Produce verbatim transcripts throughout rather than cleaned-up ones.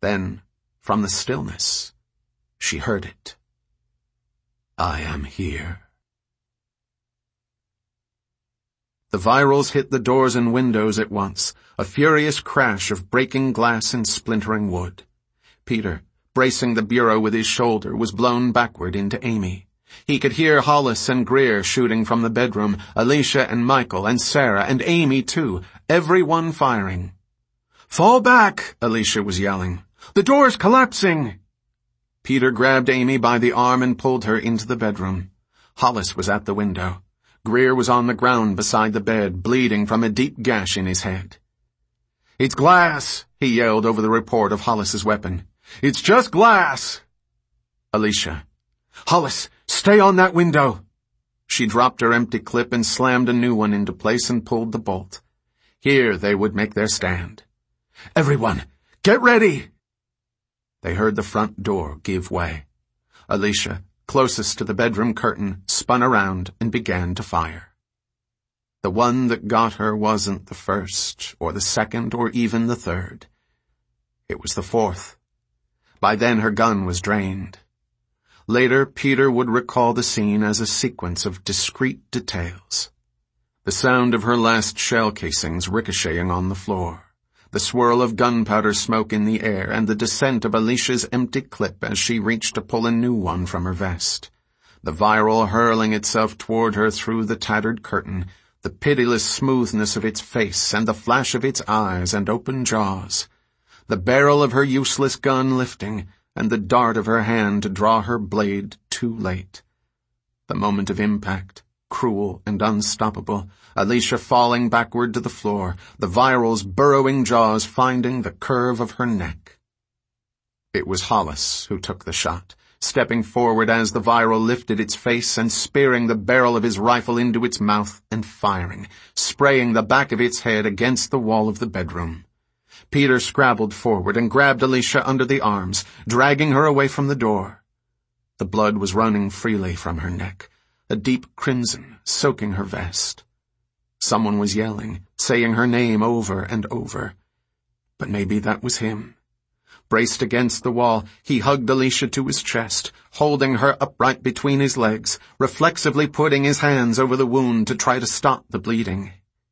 Then, from the stillness, she heard it. "I am here." The virals hit the doors and windows at once, a furious crash of breaking glass and splintering wood. Peter, bracing the bureau with his shoulder, was blown backward into Amy. He could hear Hollis and Greer shooting from the bedroom, Alicia and Michael and Sarah and Amy too, everyone firing. "Fall back!" Alicia was yelling. "The door's collapsing!" Peter grabbed Amy by the arm and pulled her into the bedroom. Hollis was at the window. Greer was on the ground beside the bed, bleeding from a deep gash in his head. "It's glass!" he yelled over the report of Hollis's weapon. "It's just glass!" Alicia. "Hollis, stay on that window!" She dropped her empty clip and slammed a new one into place and pulled the bolt. Here they would make their stand. "Everyone, get ready!" They heard the front door give way. Alicia, closest to the bedroom curtain, spun around and began to fire. The one that got her wasn't the first, or the second, or even the third. It was the fourth. By then her gun was drained. Later, Peter would recall the scene as a sequence of discrete details. The sound of her last shell casings ricocheting on the floor, the swirl of gunpowder smoke in the air, and the descent of Alicia's empty clip as she reached to pull a new one from her vest. The viral hurling itself toward her through the tattered curtain, the pitiless smoothness of its face and the flash of its eyes and open jaws. The barrel of her useless gun lifting, and the dart of her hand to draw her blade too late. The moment of impact, cruel and unstoppable, Alicia falling backward to the floor, the viral's burrowing jaws finding the curve of her neck. It was Hollis who took the shot, stepping forward as the viral lifted its face and spearing the barrel of his rifle into its mouth and firing, spraying the back of its head against the wall of the bedroom. Peter scrabbled forward and grabbed Alicia under the arms, dragging her away from the door. The blood was running freely from her neck, a deep crimson soaking her vest. Someone was yelling, saying her name over and over. But maybe that was him. Braced against the wall, he hugged Alicia to his chest, holding her upright between his legs, reflexively putting his hands over the wound to try to stop the bleeding.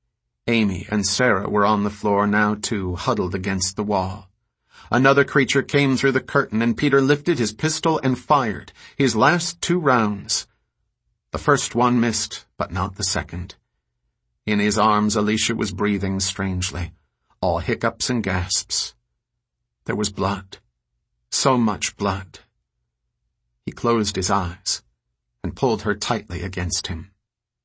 Amy and Sarah were on the floor now too, huddled against the wall. Another creature came through the curtain, and Peter lifted his pistol and fired, his last two rounds. The first one missed, but not the second. In his arms, Alicia was breathing strangely, all hiccups and gasps. There was blood. So much blood. He closed his eyes and pulled her tightly against him.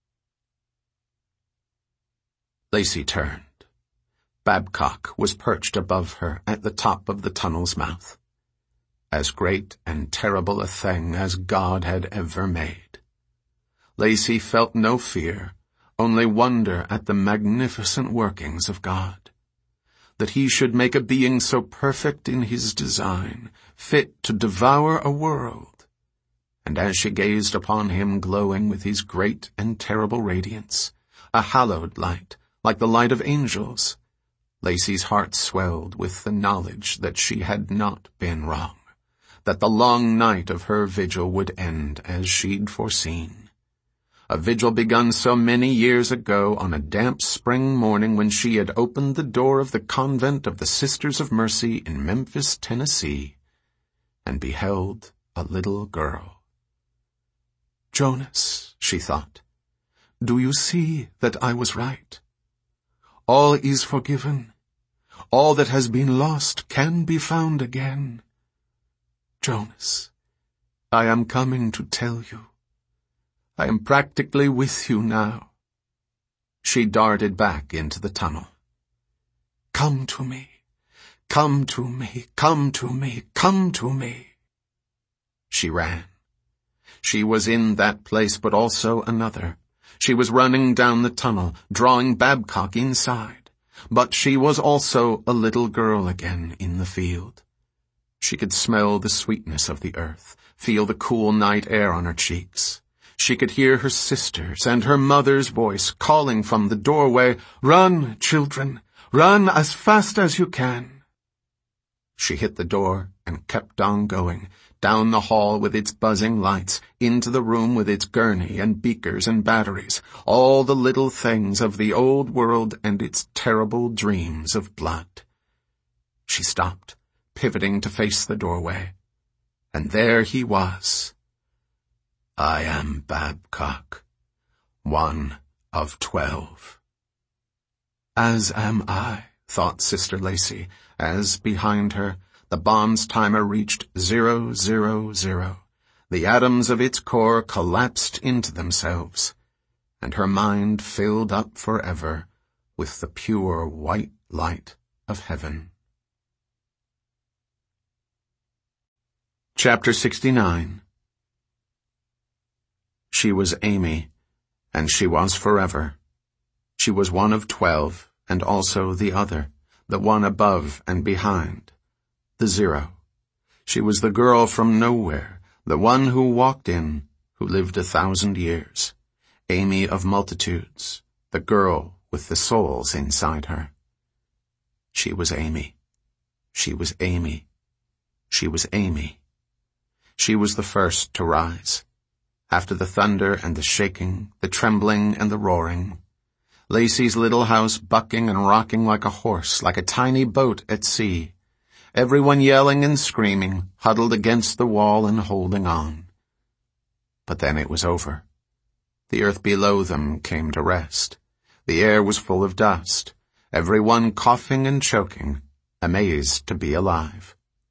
Lacey turned. Babcock was perched above her at the top of the tunnel's mouth. As great and terrible a thing as God had ever made. Lacey felt no fear, only wonder at the magnificent workings of God. That he should make a being so perfect in his design, fit to devour a world. And as she gazed upon him glowing with his great and terrible radiance, a hallowed light, like the light of angels, Lacey's heart swelled with the knowledge that she had not been wrong, that the long night of her vigil would end as she'd foreseen. A vigil begun so many years ago on a damp spring morning when she had opened the door of the convent of the Sisters of Mercy in Memphis, Tennessee, and beheld a little girl. "Jonas," she thought, "do you see that I was right? All is forgiven. All that has been lost can be found again. Jonas, I am coming to tell you. I am practically with you now." She darted back into the tunnel. "Come to me, come to me, come to me, come to me." She ran. She was in that place, but also another. She was running down the tunnel, drawing Babcock inside. But she was also a little girl again in the field. She could smell the sweetness of the earth, feel the cool night air on her cheeks. She could hear her sister's and her mother's voice calling from the doorway, "Run, children, run as fast as you can." She hit the door and kept on going, down the hall with its buzzing lights, into the room with its gurney and beakers and batteries, all the little things of the old world and its terrible dreams of blood. She stopped, pivoting to face the doorway. And there he was. I am Babcock, one of twelve. As am I, thought Sister Lacy, as, behind her, the bomb's timer reached zero, zero, zero. The atoms of its core collapsed into themselves, and her mind filled up forever with the pure white light of heaven. Chapter sixty-nine. She was Amy, and she was forever. She was one of twelve, and also the other, the one above and behind, the zero. She was the girl from nowhere, the one who walked in, who lived a thousand years. Amy of multitudes, the girl with the souls inside her. She was Amy. She was Amy. She was Amy. She was the first to rise. After the thunder and the shaking, the trembling and the roaring, Lacy's little house bucking and rocking like a horse, like a tiny boat at sea. Everyone yelling and screaming, huddled against the wall and holding on. But then it was over. The earth below them came to rest. The air was full of dust, everyone coughing and choking, amazed to be alive.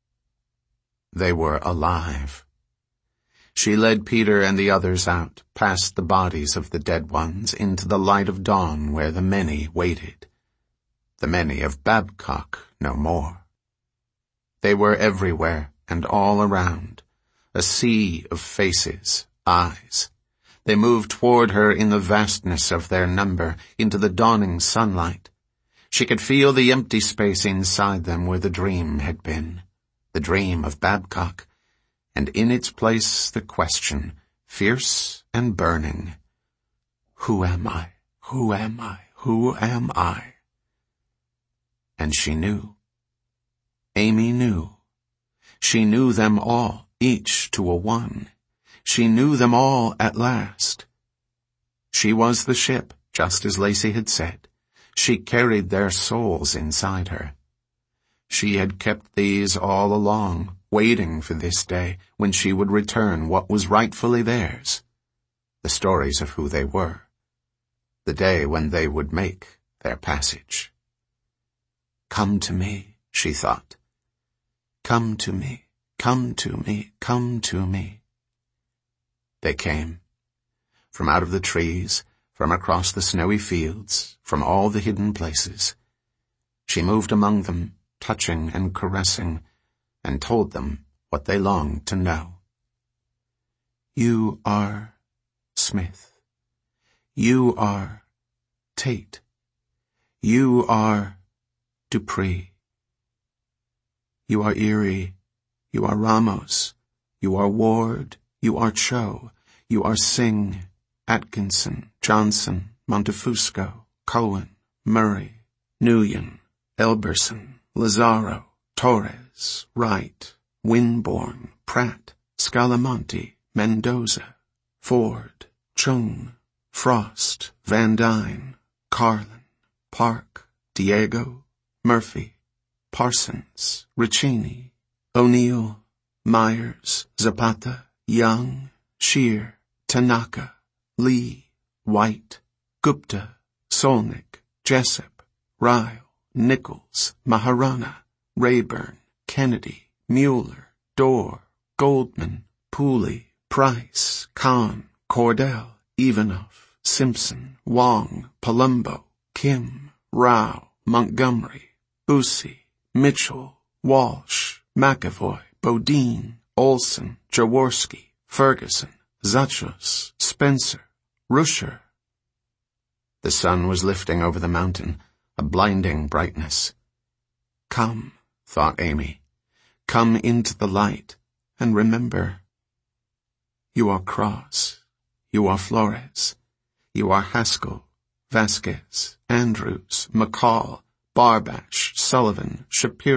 They were alive. She led Peter and the others out, past the bodies of the dead ones, into the light of dawn where the many waited. The many of Babcock no more. They were everywhere and all around, a sea of faces, eyes. They moved toward her in the vastness of their number, into the dawning sunlight. She could feel the empty space inside them where the dream had been, the dream of Babcock, and in its place the question, fierce and burning, who am I? Who am I? Who am I? And she knew. Amy knew. She knew them all, each to a one. She knew them all at last. She was the ship, just as Lacy had said. She carried their souls inside her. She had kept these all along, waiting for this day when she would return what was rightfully theirs. The stories of who they were. The day when they would make their passage. Come to me, she thought. Come to me, come to me, come to me. They came. From out of the trees, from across the snowy fields, from all the hidden places. She moved among them, touching and caressing, and told them what they longed to know. You are Smith. You are Tate. You are Dupree. You are Erie. You are Ramos. You are Ward. You are Cho. You are Singh, Atkinson, Johnson, Montefusco, Cohen, Murray, Nguyen, Elberson, Lazaro, Torres, Wright, Winborn, Pratt, Scalamonte, Mendoza, Ford, Chung, Frost, Van Dyne, Carlin, Park, Diego, Murphy, Parsons, Riccini, O'Neill, Myers, Zapata, Young, Shear, Tanaka, Lee, White, Gupta, Solnick, Jessup, Ryle, Nichols, Maharana, Rayburn, Kennedy, Mueller, Dorr, Goldman, Pooley, Price, Kahn, Cordell, Ivanov, Simpson, Wong, Palumbo, Kim, Rao, Montgomery, Busey, Mitchell, Walsh, McAvoy, Bodine, Olson, Jaworski, Ferguson, Zachos, Spencer, Rusher. The sun was lifting over the mountain, a blinding brightness. Come, thought Amy, come into the light, and remember. You are Cross, you are Flores, you are Haskell, Vasquez, Andrews, McCall, Barbash, Sullivan, Shapiro,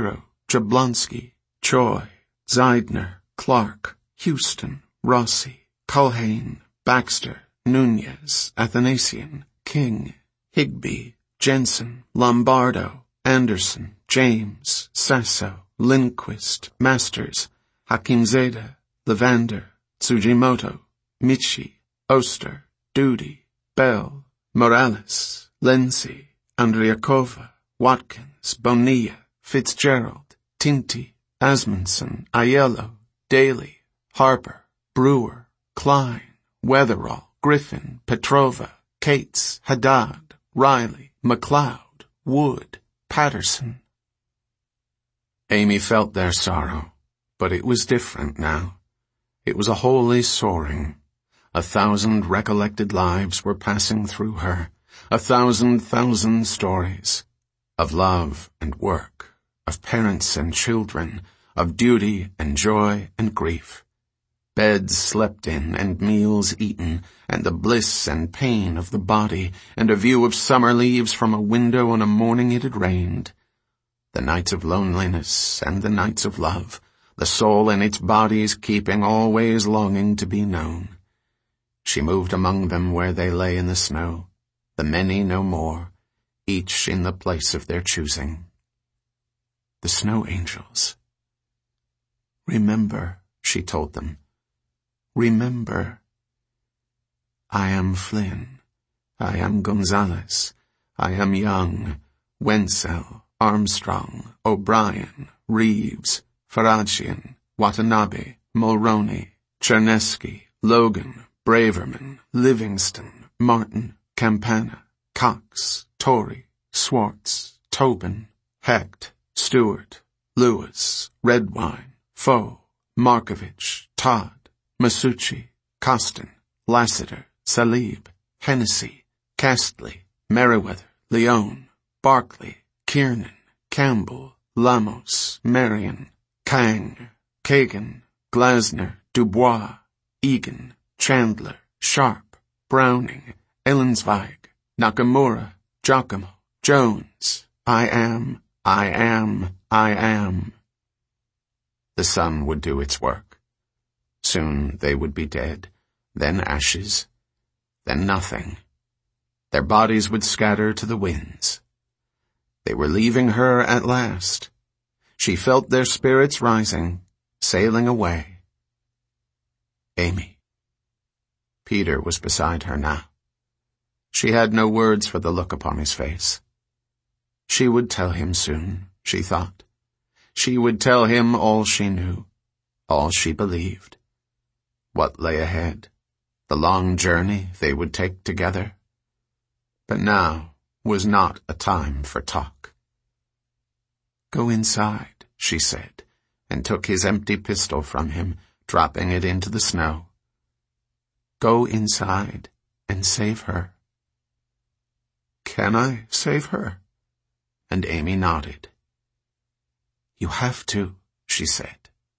Jablonski, Choi, Zeidner, Clark, Houston, Rossi, Culhane, Baxter, Nunez, Athanasian, King, Higby, Jensen, Lombardo, Anderson, James, Sasso, Lindquist, Masters, Hakimzada, Levander, Tsujimoto, Michi, Oster, Doody, Bell, Morales, Lindsay, Andriakova, Watkins, Bonilla, Fitzgerald, Tinty, Asmundson, Aiello, Daly, Harper, Brewer, Klein, Weatherall, Griffin, Petrova, Cates, Haddad, Riley, McLeod, Wood, Patterson. Amy felt their sorrow, but it was different now. It was a holy soaring. A thousand recollected lives were passing through her, a thousand thousand stories, of love and work, of parents and children, of duty and joy and grief. Beds slept in and meals eaten, and the bliss and pain of the body, and a view of summer leaves from a window on a morning it had rained. The nights of loneliness and the nights of love, the soul in its body's keeping always longing to be known. She moved among them where they lay in the snow, the many no more, each in the place of their choosing. The snow angels. Remember, she told them. Remember. I am Flynn. I am Gonzalez. I am Young, Wenzel, Armstrong, O'Brien, Reeves, Faragian, Watanabe, Mulroney, Chernesky, Logan, Braverman, Livingston, Martin, Campana, Cox, Torrey, Swartz, Tobin, Hecht, Stewart, Lewis, Redwine, Foe, Markovich, Todd, Masucci, Costin, Lassiter, Salib, Hennessy, Castley, Merriweather, Leone, Barclay, Kiernan, Campbell, Lamos, Marion, Kang, Kagan, Glasner, Dubois, Egan, Chandler, Sharp, Browning, Ellensweig, Nakamura, Giacomo, Jones. I am, I am, I am. The sun would do its work. Soon they would be dead, then ashes, then nothing. Their bodies would scatter to the winds. They were leaving her at last. She felt their spirits rising, sailing away. Amy. Peter was beside her now. She had no words for the look upon his face. She would tell him soon, she thought. She would tell him all she knew, all she believed. What lay ahead, the long journey they would take together. But now was not a time for talk. Go inside, she said, and took his empty pistol from him, dropping it into the snow. Go inside and save her. Can I save her? And Amy nodded. You have to, she said.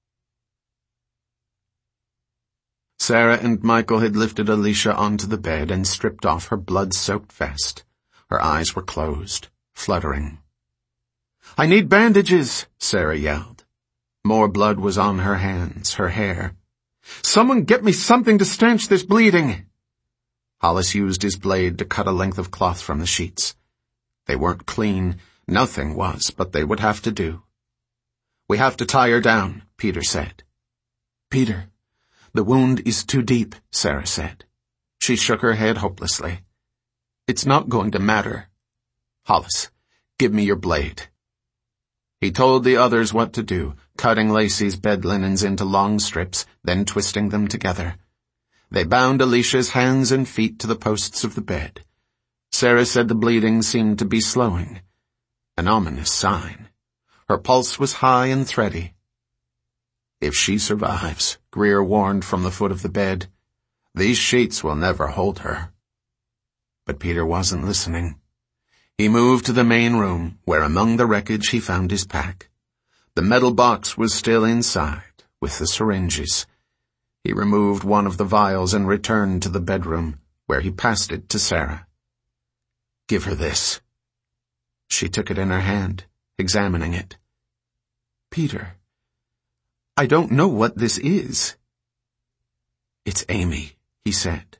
Sarah and Michael had lifted Alicia onto the bed and stripped off her blood-soaked vest. Her eyes were closed, fluttering. I need bandages, Sarah yelled. More blood was on her hands, her hair. Someone get me something to stanch this bleeding. Hollis used his blade to cut a length of cloth from the sheets. They weren't clean, nothing was, but they would have to do. We have to tie her down, Peter said. Peter, the wound is too deep, Sarah said. She shook her head hopelessly. It's not going to matter. Hollis, give me your blade. He told the others what to do, cutting Lacey's bed linens into long strips, then twisting them together. They bound Alicia's hands and feet to the posts of the bed. Sarah said the bleeding seemed to be slowing. An ominous sign. Her pulse was high and thready. If she survives, Greer warned from the foot of the bed, these sheets will never hold her. But Peter wasn't listening. He moved to the main room, where among the wreckage he found his pack. The metal box was still inside, with the syringes. He removed one of the vials and returned to the bedroom, where he passed it to Sarah. Give her this. She took it in her hand, examining it. Peter, I don't know what this is. It's Amy, he said.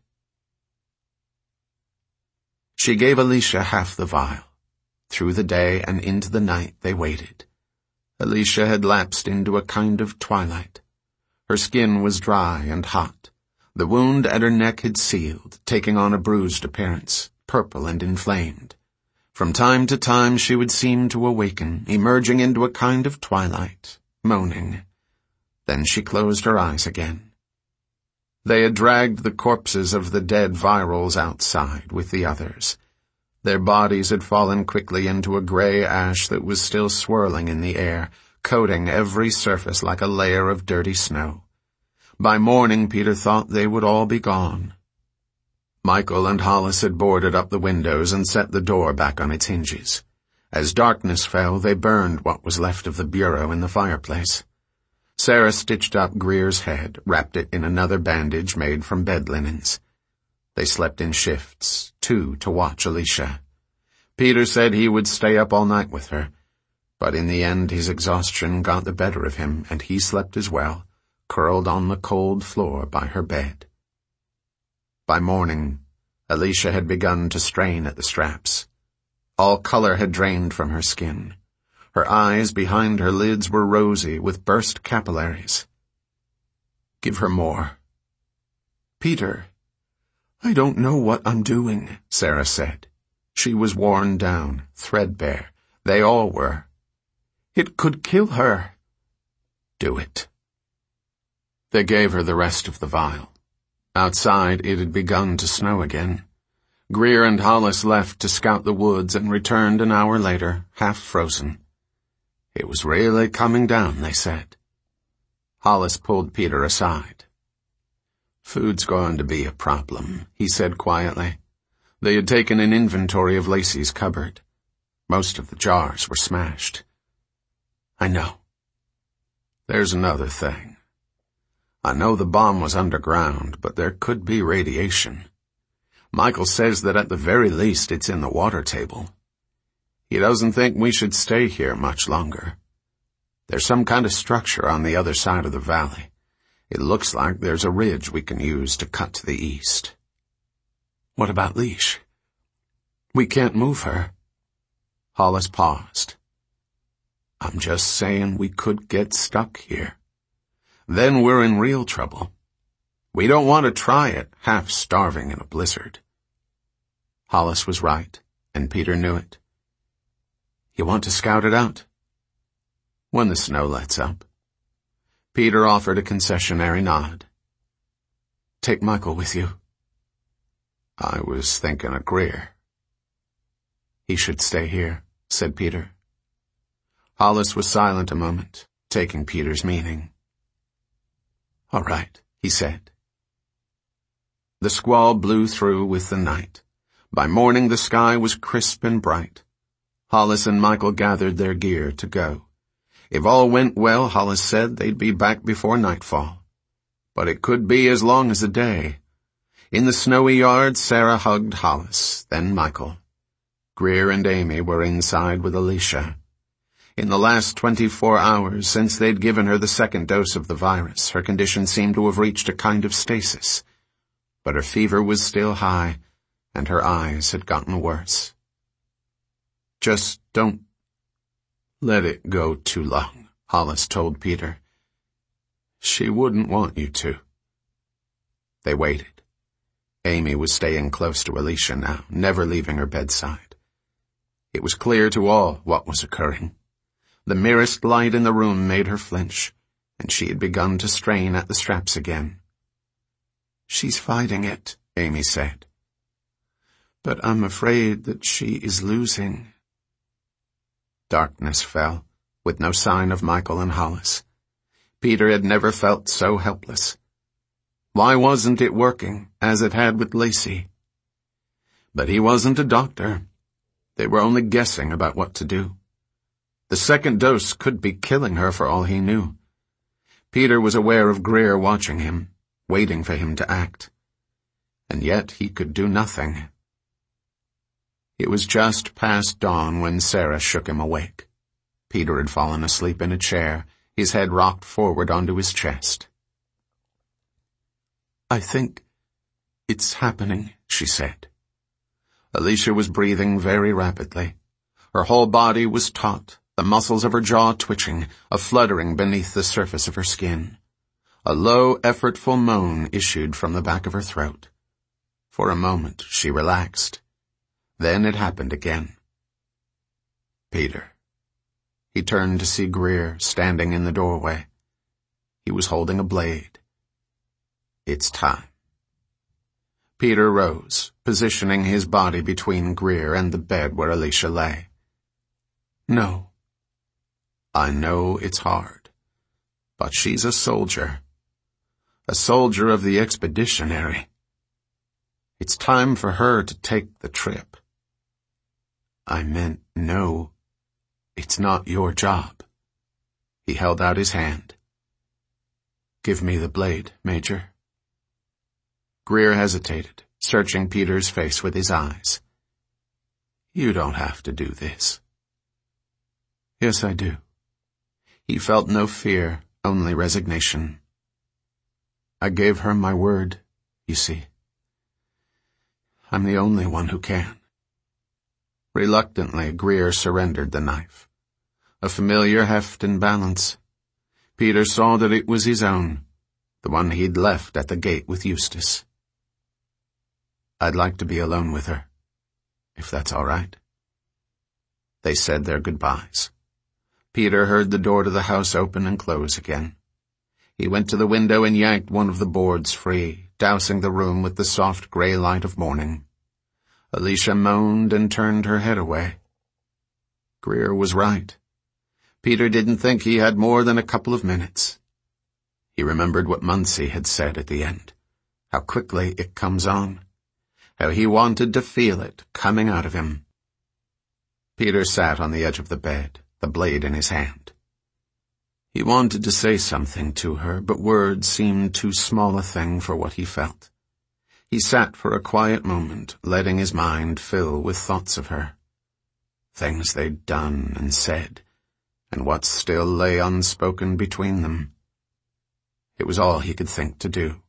She gave Alicia half the vial. Through the day and into the night they waited. Alicia had lapsed into a kind of twilight. Her skin was dry and hot. The wound at her neck had sealed, taking on a bruised appearance, purple and inflamed. From time to time she would seem to awaken, emerging into a kind of twilight, moaning. Then she closed her eyes again. They had dragged the corpses of the dead Virals outside with the others. Their bodies had fallen quickly into a gray ash that was still swirling in the air, coating every surface like a layer of dirty snow. By morning, Peter thought they would all be gone. Michael and Hollis had boarded up the windows and set the door back on its hinges. As darkness fell, they burned what was left of the bureau in the fireplace. Sarah stitched up Greer's head, wrapped it in another bandage made from bed linens. They slept in shifts, two to watch Alicia. Peter said he would stay up all night with her, but in the end his exhaustion got the better of him, and he slept as well, curled on the cold floor by her bed. By morning, Alicia had begun to strain at the straps. All color had drained from her skin. Her eyes behind her lids were rosy with burst capillaries. Give her more. Peter, I don't know what I'm doing, Sarah said. She was worn down, threadbare. They all were. It could kill her. Do it. They gave her the rest of the vial. Outside, it had begun to snow again. Greer and Hollis left to scout the woods and returned an hour later, half frozen. It was really coming down, they said. Hollis pulled Peter aside. Food's going to be a problem, he said quietly. They had taken an inventory of Lacey's cupboard. Most of the jars were smashed. I know. There's another thing. I know the bomb was underground, but there could be radiation. Michael says that at the very least it's in the water table. He doesn't think we should stay here much longer. There's some kind of structure on the other side of the valley. It looks like there's a ridge we can use to cut to the east. What about Leash? We can't move her. Hollis paused. I'm just saying we could get stuck here. Then we're in real trouble. We don't want to try it, half starving in a blizzard. Hollis was right, and Peter knew it. You want to scout it out? When the snow lets up. Peter offered a concessionary nod. Take Michael with you. I was thinking of Greer. He should stay here, said Peter. Hollis was silent a moment, taking Peter's meaning. All right, he said. The squall blew through with the night. By morning the sky was crisp and bright. Hollis and Michael gathered their gear to go. If all went well, Hollis said, they'd be back before nightfall. But it could be as long as a day. In the snowy yard, Sarah hugged Hollis, then Michael. Greer and Amy were inside with Alicia. In the last twenty-four hours, since they'd given her the second dose of the virus, her condition seemed to have reached a kind of stasis. But her fever was still high, and her eyes had gotten worse. Just don't let it go too long, Hollis told Peter. She wouldn't want you to. They waited. Amy was staying close to Alicia now, never leaving her bedside. It was clear to all what was occurring. The merest light in the room made her flinch, and she had begun to strain at the straps again. She's fighting it, Amy said. But I'm afraid that she is losing. Darkness fell, with no sign of Michael and Hollis. Peter had never felt so helpless. Why wasn't it working, as it had with Lacey? But he wasn't a doctor. They were only guessing about what to do. The second dose could be killing her for all he knew. Peter was aware of Greer watching him, waiting for him to act. And yet he could do nothing. It was just past dawn when Sarah shook him awake. Peter had fallen asleep in a chair, his head rocked forward onto his chest. "I think it's happening," she said. Alicia was breathing very rapidly. Her whole body was taut, the muscles of her jaw twitching, a fluttering beneath the surface of her skin. A low, effortful moan issued from the back of her throat. For a moment, she relaxed. Then it happened again. Peter. He turned to see Greer standing in the doorway. He was holding a blade. "It's time." Peter rose, positioning his body between Greer and the bed where Alicia lay. "No. I know it's hard, but she's a soldier. A soldier of the Expeditionary. It's time for her to take the trip." "I meant no. It's not your job." He held out his hand. "Give me the blade, Major." Greer hesitated, searching Peter's face with his eyes. "You don't have to do this." "Yes, I do." He felt no fear, only resignation. "I gave her my word, you see. I'm the only one who can." Reluctantly, Greer surrendered the knife. A familiar heft and balance. Peter saw that it was his own, the one he'd left at the gate with Eustace. "I'd like to be alone with her, if that's all right." They said their goodbyes. Peter heard the door to the house open and close again. He went to the window and yanked one of the boards free, dousing the room with the soft gray light of morning. Alicia moaned and turned her head away. Greer was right. Peter didn't think he had more than a couple of minutes. He remembered what Munsey had said at the end, how quickly it comes on, how he wanted to feel it coming out of him. Peter sat on the edge of the bed, the blade in his hand. He wanted to say something to her, but words seemed too small a thing for what he felt. He sat for a quiet moment, letting his mind fill with thoughts of her. Things they'd done and said, and what still lay unspoken between them. It was all he could think to do.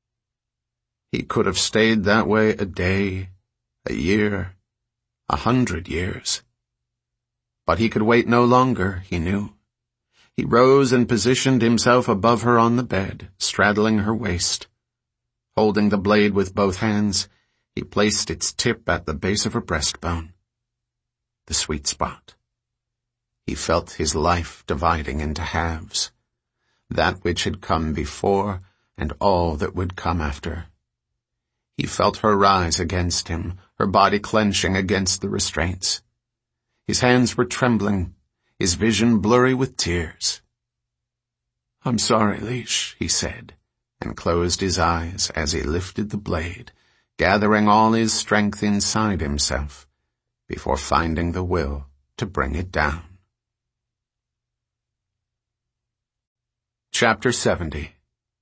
He could have stayed that way a day, a year, a hundred years. But he could wait no longer, he knew. He rose and positioned himself above her on the bed, straddling her waist. Holding the blade with both hands, he placed its tip at the base of her breastbone. The sweet spot. He felt his life dividing into halves, that which had come before and all that would come after. He felt her rise against him, her body clenching against the restraints. His hands were trembling, his vision blurry with tears. "I'm sorry, Leash," he said, and closed his eyes as he lifted the blade, gathering all his strength inside himself, before finding the will to bring it down. Chapter seventy.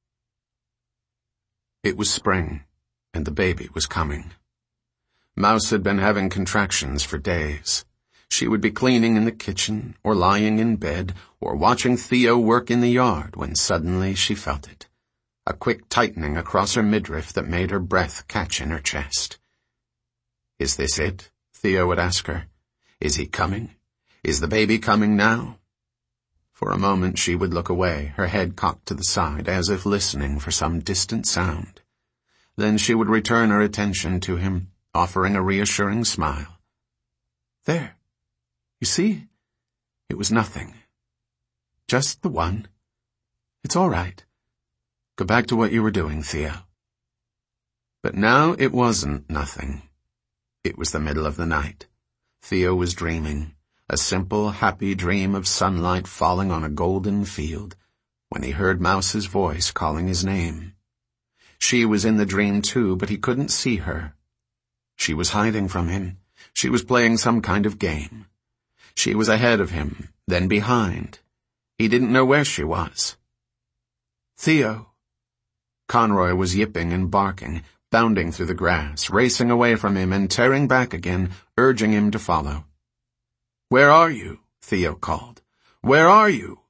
It was spring, and the baby was coming. Mouse had been having contractions for days. She would be cleaning in the kitchen, or lying in bed, or watching Theo work in the yard when suddenly she felt it. A quick tightening across her midriff that made her breath catch in her chest. "Is this it?" Theo would ask her. "Is he coming? Is the baby coming now?" For a moment she would look away, her head cocked to the side, as if listening for some distant sound. Then she would return her attention to him, offering a reassuring smile. "There. You see? It was nothing. Just the one. It's all right. Go back to what you were doing, Theo." But now it wasn't nothing. It was the middle of the night. Theo was dreaming, a simple, happy dream of sunlight falling on a golden field, when he heard Mouse's voice calling his name. She was in the dream too, but he couldn't see her. She was hiding from him. She was playing some kind of game. She was ahead of him, then behind. He didn't know where she was. "Theo!" Conroy was yipping and barking, bounding through the grass, racing away from him and tearing back again, urging him to follow. "Where are you?" Theo called. Where are you?"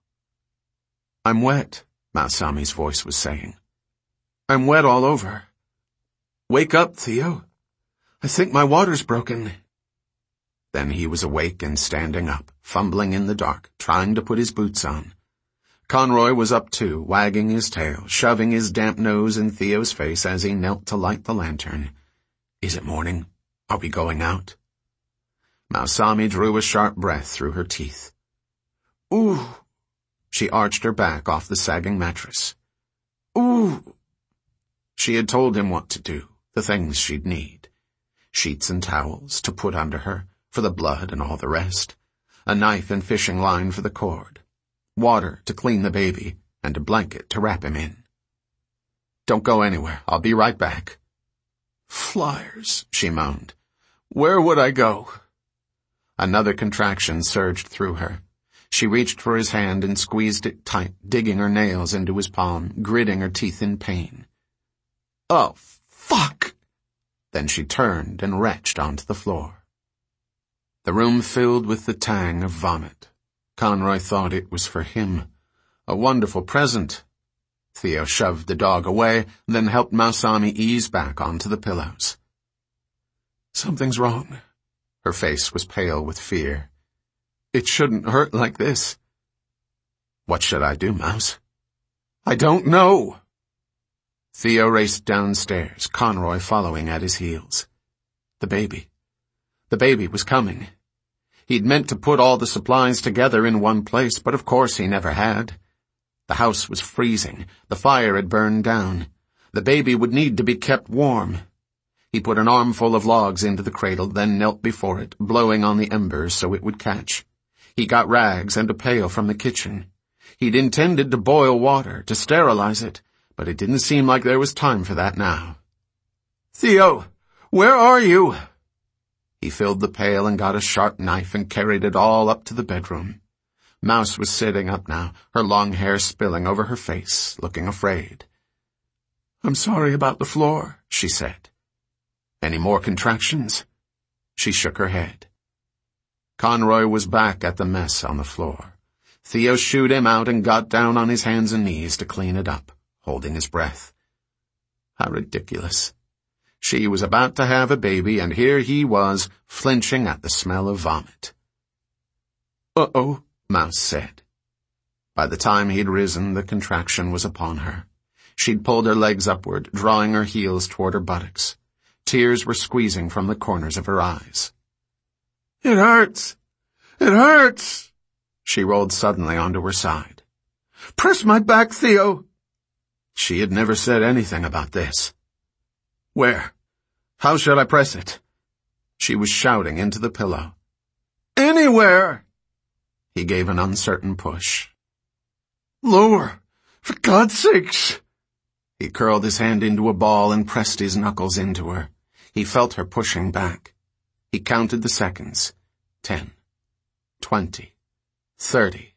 "I'm wet," Mausami's voice was saying. "I'm wet all over. Wake up, Theo. I think my water's broken." Then he was awake and standing up, fumbling in the dark, trying to put his boots on. Conroy was up too, wagging his tail, shoving his damp nose in Theo's face as he knelt to light the lantern. "Is it morning? Are we going out?" Mausami drew a sharp breath through her teeth. "Ooh." She arched her back off the sagging mattress. "Ooh." She had told him what to do, the things she'd need. Sheets and towels to put under her, for the blood and all the rest. A knife and fishing line for the cord. Water to clean the baby, and a blanket to wrap him in. "Don't go anywhere. I'll be right back." "Flyers," she moaned. "Where would I go?" Another contraction surged through her. She reached for his hand and squeezed it tight, digging her nails into his palm, gritting her teeth in pain. "Oh, fuck!" Then she turned and retched onto the floor. The room filled with the tang of vomit. Conroy thought it was for him. A wonderful present. Theo shoved the dog away, then helped Mausami ease back onto the pillows. "Something's wrong." Her face was pale with fear. "It shouldn't hurt like this." "What should I do, Mouse?" "I don't know." Theo raced downstairs, Conroy following at his heels. The baby. The baby was coming. He'd meant to put all the supplies together in one place, but of course he never had. The house was freezing. The fire had burned down. The baby would need to be kept warm. He put an armful of logs into the cradle, then knelt before it, blowing on the embers so it would catch. He got rags and a pail from the kitchen. He'd intended to boil water, to sterilize it, but it didn't seem like there was time for that now. "Theo, where are you?" He filled the pail and got a sharp knife and carried it all up to the bedroom. Mouse was sitting up now, her long hair spilling over her face, looking afraid. "I'm sorry about the floor," she said. "Any more contractions?" She shook her head. Conroy was back at the mess on the floor. Theo shooed him out and got down on his hands and knees to clean it up, holding his breath. How ridiculous. She was about to have a baby, and here he was, flinching at the smell of vomit. "Uh-oh," Mouse said. By the time he'd risen, the contraction was upon her. She'd pulled her legs upward, drawing her heels toward her buttocks. Tears were squeezing from the corners of her eyes. "It hurts! It hurts!" She rolled suddenly onto her side. "Press my back, Theo!" She had never said anything about this. "Where? How should I press it?" She was shouting into the pillow. "Anywhere!" He gave an uncertain push. "Lower! For God's sakes!" He curled his hand into a ball and pressed his knuckles into her. He felt her pushing back. He counted the seconds. Ten. Twenty. Thirty.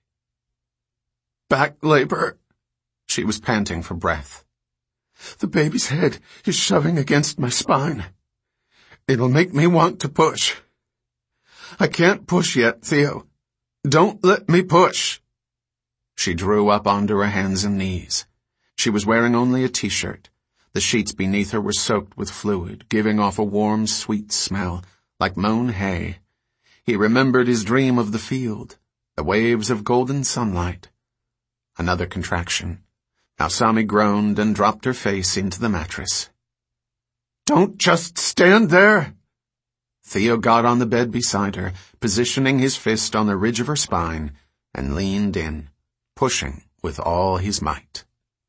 "Back labor." She was panting for breath. "The baby's head is shoving against my spine. It'll make me want to push. I can't push yet, Theo. Don't let me push." She drew up onto her hands and knees. She was wearing only a t-shirt. The sheets beneath her were soaked with fluid, giving off a warm, sweet smell, like mown hay. He remembered his dream of the field, the waves of golden sunlight. Another contraction. Mausami groaned and dropped her face into the mattress. "Don't just stand there!" Theo got on the bed beside her, positioning his fist on the ridge of her spine, and leaned in, pushing with all his might.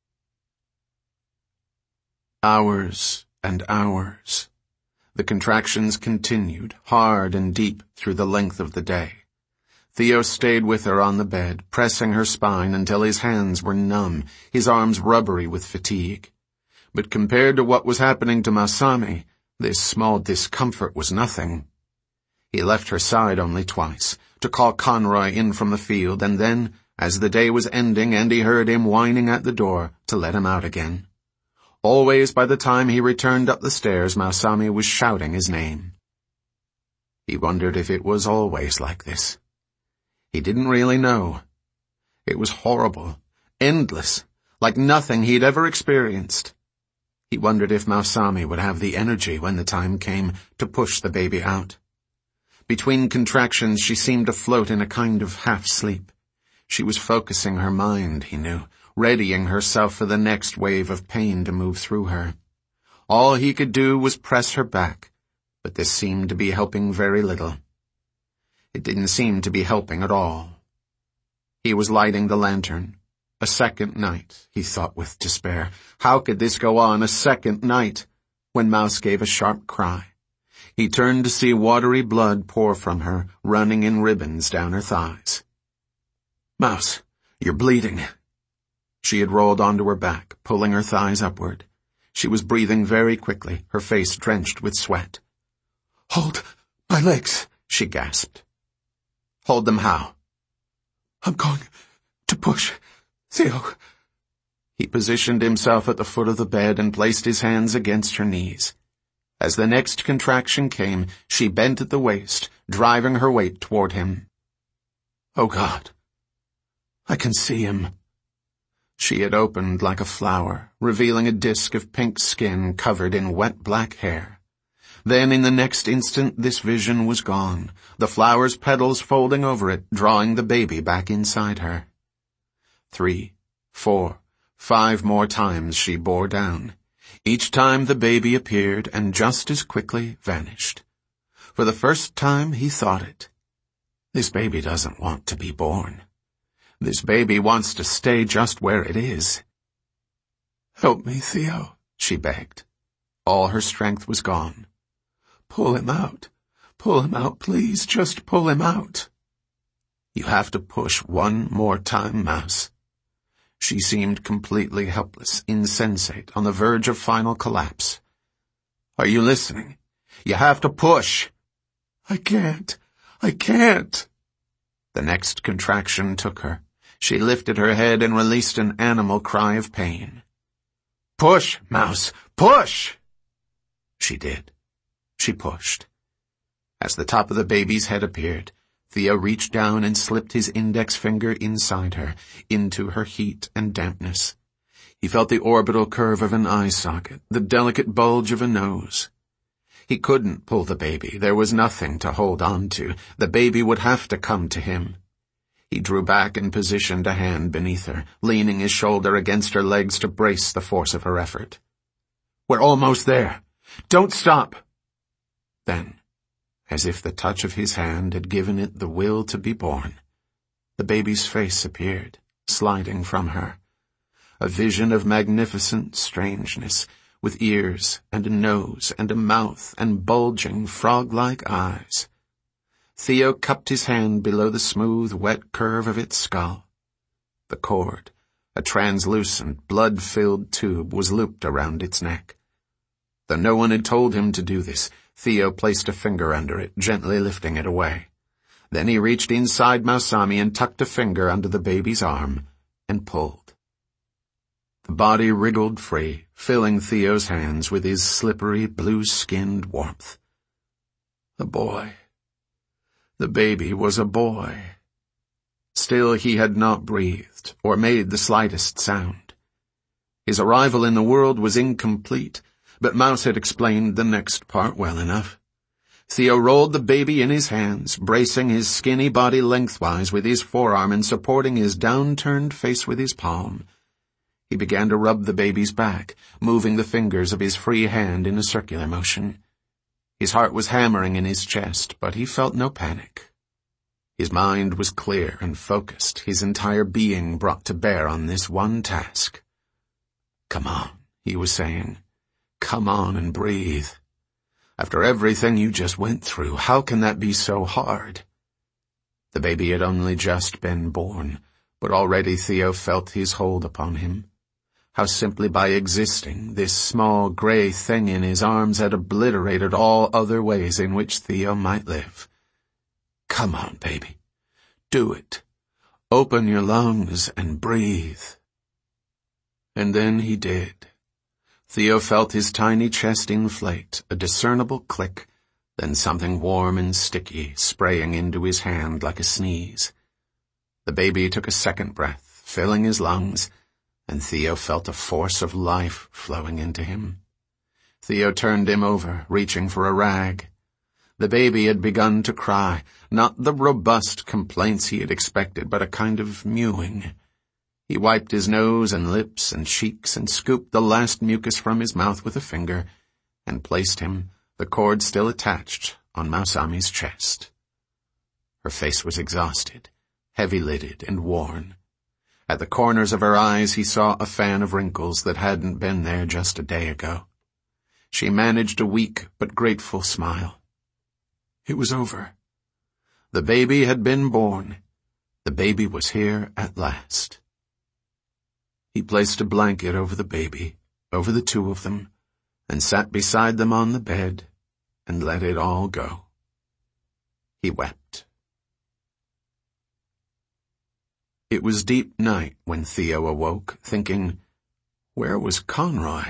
Hours and hours. The contractions continued, hard and deep, through the length of the day. Theo stayed with her on the bed, pressing her spine until his hands were numb, his arms rubbery with fatigue. But compared to what was happening to Mausami, this small discomfort was nothing. He left her side only twice, to call Conroy in from the field, and then, as the day was ending and he heard him whining at the door, to let him out again. Always by the time he returned up the stairs, Mausami was shouting his name. He wondered if it was always like this. He didn't really know. It was horrible, endless, like nothing he'd ever experienced. He wondered if Mausami would have the energy when the time came to push the baby out. Between contractions, she seemed to float in a kind of half-sleep. She was focusing her mind, he knew, readying herself for the next wave of pain to move through her. All he could do was press her back, but this seemed to be helping very little. It didn't seem to be helping at all. He was lighting the lantern. A second night, he thought with despair. How could this go on a second night? When Mouse gave a sharp cry. He turned to see watery blood pour from her, running in ribbons down her thighs. "Mouse, you're bleeding." She had rolled onto her back, pulling her thighs upward. She was breathing very quickly, her face drenched with sweat. "Hold my legs," she gasped. "Hold them how?" "I'm going to push, Theo." He positioned himself at the foot of the bed and placed his hands against her knees. As the next contraction came, she bent at the waist, driving her weight toward him. "Oh God, I can see him." She had opened like a flower, revealing a disk of pink skin covered in wet black hair. Then in the next instant this vision was gone, the flower's petals folding over it, drawing the baby back inside her. Three, four, five more times she bore down. Each time the baby appeared and just as quickly vanished. For the first time he thought it. This baby doesn't want to be born. This baby wants to stay just where it is. "Help me, Theo," she begged. All her strength was gone. "Pull him out. Pull him out, please. Just pull him out." "You have to push one more time, Mouse." She seemed completely helpless, insensate, on the verge of final collapse. "Are you listening? You have to push." "I can't. I can't." The next contraction took her. She lifted her head and released an animal cry of pain. "Push, Mouse, push!" She did. She pushed. As the top of the baby's head appeared, Theo reached down and slipped his index finger inside her, into her heat and dampness. He felt the orbital curve of an eye socket, the delicate bulge of a nose. He couldn't pull the baby. There was nothing to hold on to. The baby would have to come to him. He drew back and positioned a hand beneath her, leaning his shoulder against her legs to brace the force of her effort. "We're almost there. Don't stop." Then, as if the touch of his hand had given it the will to be born, the baby's face appeared, sliding from her. A vision of magnificent strangeness, with ears and a nose and a mouth and bulging frog-like eyes. Theo cupped his hand below the smooth, wet curve of its skull. The cord, a translucent, blood-filled tube, was looped around its neck. Though no one had told him to do this, Theo placed a finger under it, gently lifting it away. Then he reached inside Mausami and tucked a finger under the baby's arm and pulled. The body wriggled free, filling Theo's hands with his slippery, blue-skinned warmth. A boy. The baby was a boy. Still he had not breathed or made the slightest sound. His arrival in the world was incomplete, but Mouse had explained the next part well enough. Theo rolled the baby in his hands, bracing his skinny body lengthwise with his forearm and supporting his downturned face with his palm. He began to rub the baby's back, moving the fingers of his free hand in a circular motion. His heart was hammering in his chest, but he felt no panic. His mind was clear and focused, his entire being brought to bear on this one task. "Come on," he was saying. "Come on and breathe. After everything you just went through, how can that be so hard?" The baby had only just been born, but already Theo felt his hold upon him. How simply by existing, this small gray thing in his arms had obliterated all other ways in which Theo might live. "Come on, baby. Do it. Open your lungs and breathe." And then he did. Theo felt his tiny chest inflate, a discernible click, then something warm and sticky spraying into his hand like a sneeze. The baby took a second breath, filling his lungs, and Theo felt a force of life flowing into him. Theo turned him over, reaching for a rag. The baby had begun to cry, not the robust complaints he had expected, but a kind of mewing. He wiped his nose and lips and cheeks and scooped the last mucus from his mouth with a finger and placed him, the cord still attached, on Mausami's chest. Her face was exhausted, heavy-lidded and worn. At the corners of her eyes he saw a fan of wrinkles that hadn't been there just a day ago. She managed a weak but grateful smile. It was over. The baby had been born. The baby was here at last. He placed a blanket over the baby, over the two of them, and sat beside them on the bed and let it all go. He wept. It was deep night when Theo awoke, thinking, where was Conroy?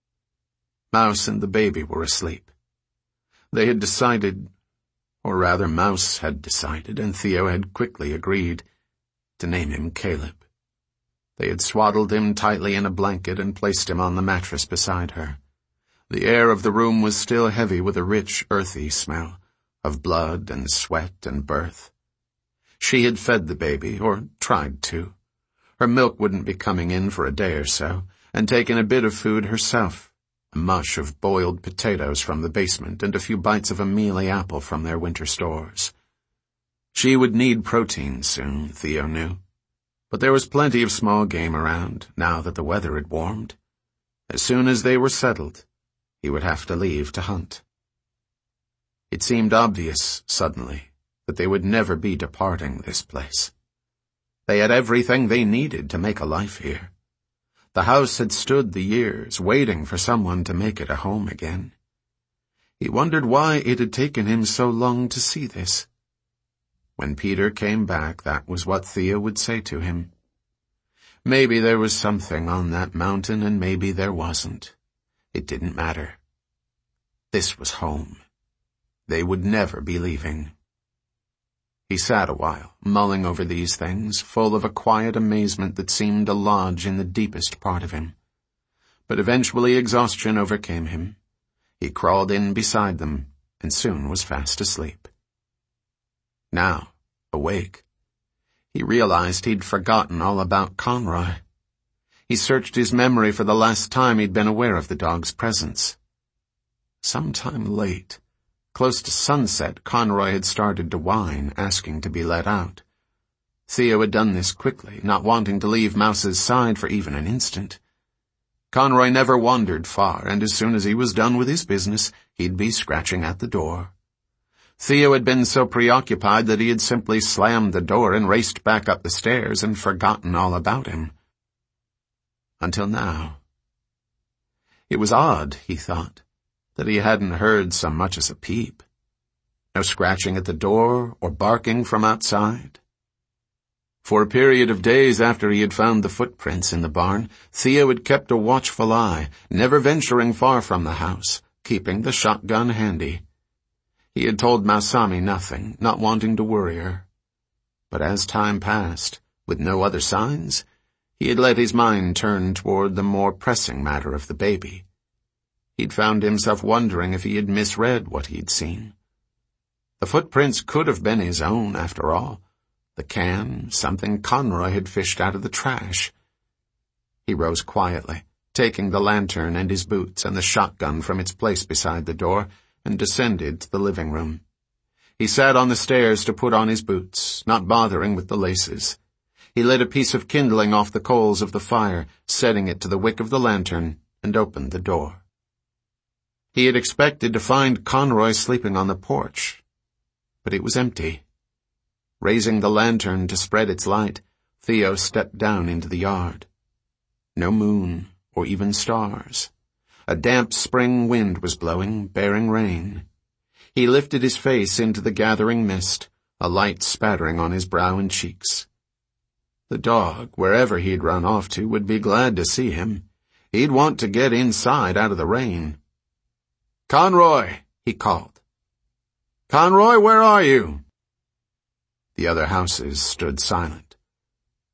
Mouse and the baby were asleep. They had decided, or rather Mouse had decided, and Theo had quickly agreed, to name him Caleb. They had swaddled him tightly in a blanket and placed him on the mattress beside her. The air of the room was still heavy with a rich, earthy smell, of blood and sweat and birth. She had fed the baby, or tried to. Her milk wouldn't be coming in for a day or so, and taken a bit of food herself, a mush of boiled potatoes from the basement and a few bites of a mealy apple from their winter stores. She would need protein soon, Theo knew. But there was plenty of small game around, now that the weather had warmed. As soon as they were settled, he would have to leave to hunt. It seemed obvious, suddenly, that they would never be departing this place. They had everything they needed to make a life here. The house had stood the years, waiting for someone to make it a home again. He wondered why it had taken him so long to see this. When Peter came back, that was what Theo would say to him. Maybe there was something on that mountain, and maybe there wasn't. It didn't matter. This was home. They would never be leaving. He sat a while, mulling over these things, full of a quiet amazement that seemed to lodge in the deepest part of him. But eventually exhaustion overcame him. He crawled in beside them, and soon was fast asleep. Now, awake, he realized he'd forgotten all about Conroy. He searched his memory for the last time he'd been aware of the dog's presence. Sometime late, close to sunset, Conroy had started to whine, asking to be let out. Theo had done this quickly, not wanting to leave Mouse's side for even an instant. Conroy never wandered far, and as soon as he was done with his business, he'd be scratching at the door. Theo had been so preoccupied that he had simply slammed the door and raced back up the stairs and forgotten all about him. Until now. It was odd, he thought, that he hadn't heard so much as a peep. No scratching at the door or barking from outside. For a period of days after he had found the footprints in the barn, Theo had kept a watchful eye, never venturing far from the house, keeping the shotgun handy. He had told Mausami nothing, not wanting to worry her. But as time passed, with no other signs, he had let his mind turn toward the more pressing matter of the baby. He'd found himself wondering if he had misread what he'd seen. The footprints could have been his own, after all. The can, something Conroy had fished out of the trash. He rose quietly, taking the lantern and his boots and the shotgun from its place beside the door, and descended to the living room. He sat on the stairs to put on his boots, not bothering with the laces. He lit a piece of kindling off the coals of the fire, setting it to the wick of the lantern, and opened the door. He had expected to find Conroy sleeping on the porch, but it was empty. Raising the lantern to spread its light, Theo stepped down into the yard. No moon, or even stars. A damp spring wind was blowing, bearing rain. He lifted his face into the gathering mist, a light spattering on his brow and cheeks. The dog, wherever he'd run off to, would be glad to see him. He'd want to get inside out of the rain. "Conroy," he called. "Conroy, where are you?" The other houses stood silent,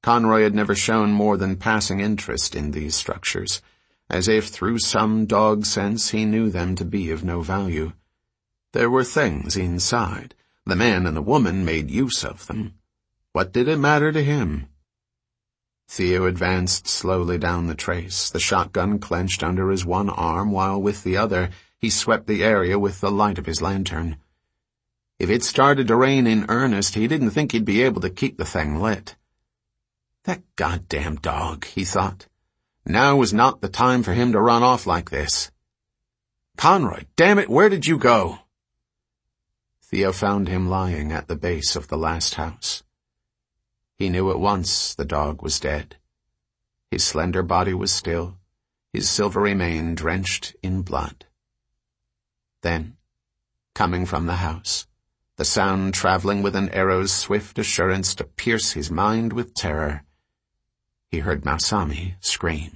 Conroy had never shown more than passing interest in these structures, as if through some dog sense he knew them to be of no value. There were things inside. The man and the woman made use of them. What did it matter to him? Theo advanced slowly down the trace, the shotgun clenched under his one arm, while with the other he swept the area with the light of his lantern. If it started to rain in earnest, he didn't think he'd be able to keep the thing lit. That goddamn dog, he thought. Now was not the time for him to run off like this. Conroy, damn it, where did you go? Theo found him lying at the base of the last house. He knew at once the dog was dead. His slender body was still, his silvery mane drenched in blood. Then, coming from the house, the sound traveling with an arrow's swift assurance to pierce his mind with terror, he heard Mausami scream.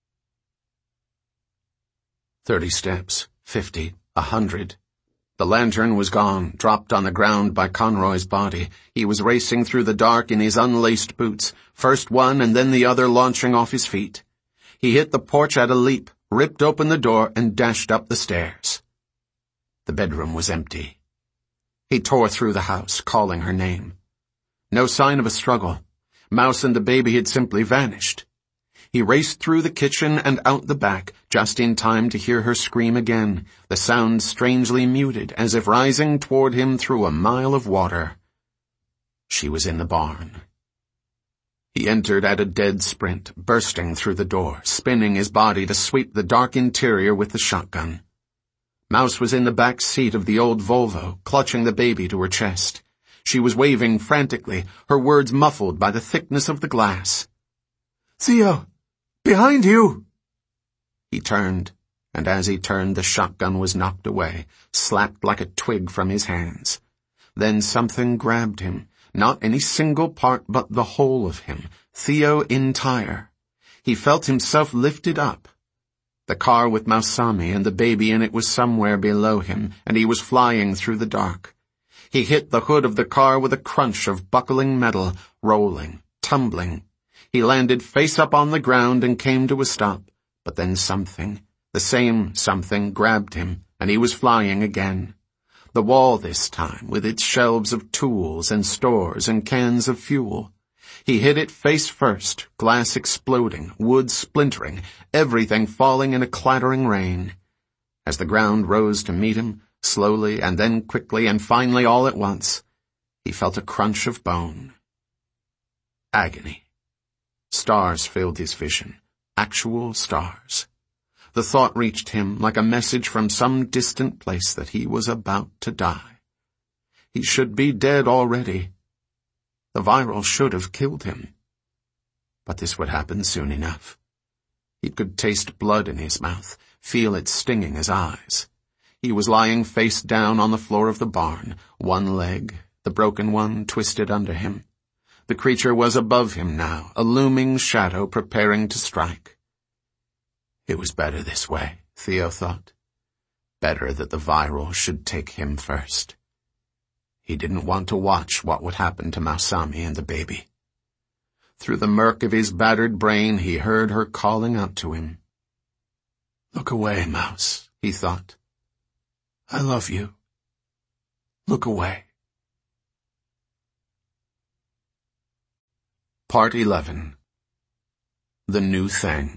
Thirty steps, fifty, a hundred. The lantern was gone, dropped on the ground by Conroy's body. He was racing through the dark in his unlaced boots, first one and then the other launching off his feet. He hit the porch at a leap, ripped open the door, and dashed up the stairs. The bedroom was empty. He tore through the house, calling her name. No sign of a struggle. Mouse and the baby had simply vanished. He raced through the kitchen and out the back, just in time to hear her scream again, the sound strangely muted, as if rising toward him through a mile of water. She was in the barn. He entered at a dead sprint, bursting through the door, spinning his body to sweep the dark interior with the shotgun. Mouse was in the back seat of the old Volvo, clutching the baby to her chest. She was waving frantically, her words muffled by the thickness of the glass. "Theo! Behind you!" He turned, and as he turned the shotgun was knocked away, slapped like a twig from his hands. Then something grabbed him, not any single part but the whole of him, Theo entire. He felt himself lifted up. The car with Mausami and the baby in it was somewhere below him, and he was flying through the dark. He hit the hood of the car with a crunch of buckling metal, rolling, tumbling. He landed face up on the ground and came to a stop, but then something, the same something, grabbed him, and he was flying again. The wall this time, with its shelves of tools and stores and cans of fuel. He hit it face first, glass exploding, wood splintering, everything falling in a clattering rain. As the ground rose to meet him, slowly and then quickly and finally all at once, he felt a crunch of bone. Agony. Stars filled his vision, actual stars. The thought reached him like a message from some distant place that he was about to die. He should be dead already. The viral should have killed him. But this would happen soon enough. He could taste blood in his mouth, feel it stinging his eyes. He was lying face down on the floor of the barn, one leg, the broken one, twisted under him. The creature was above him now, a looming shadow preparing to strike. It was better this way, Theo thought. Better that the viral should take him first. He didn't want to watch what would happen to Mausami and the baby. Through the murk of his battered brain, he heard her calling out to him. "Look away, Mouse," he thought. "I love you. Look away." Part eleven. The New Thing.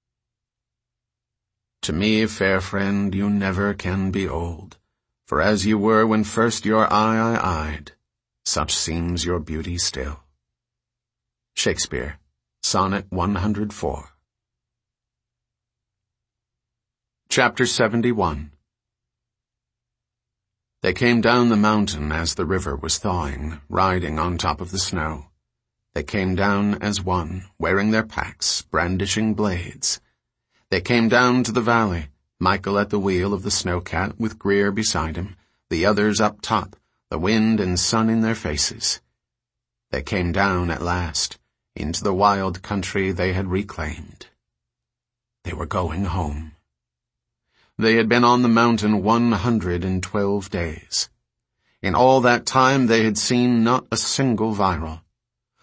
To me, fair friend, you never can be old, for as you were when first your eye I eyed, such seems your beauty still. Shakespeare, Sonnet one hundred four. Chapter seventy-one. They came down the mountain as the river was thawing, riding on top of the snow. They came down as one, wearing their packs, brandishing blades. They came down to the valley, Michael at the wheel of the Snowcat with Greer beside him, the others up top, the wind and sun in their faces. They came down at last, into the wild country they had reclaimed. They were going home. They had been on the mountain one hundred and twelve days. In all that time they had seen not a single viral.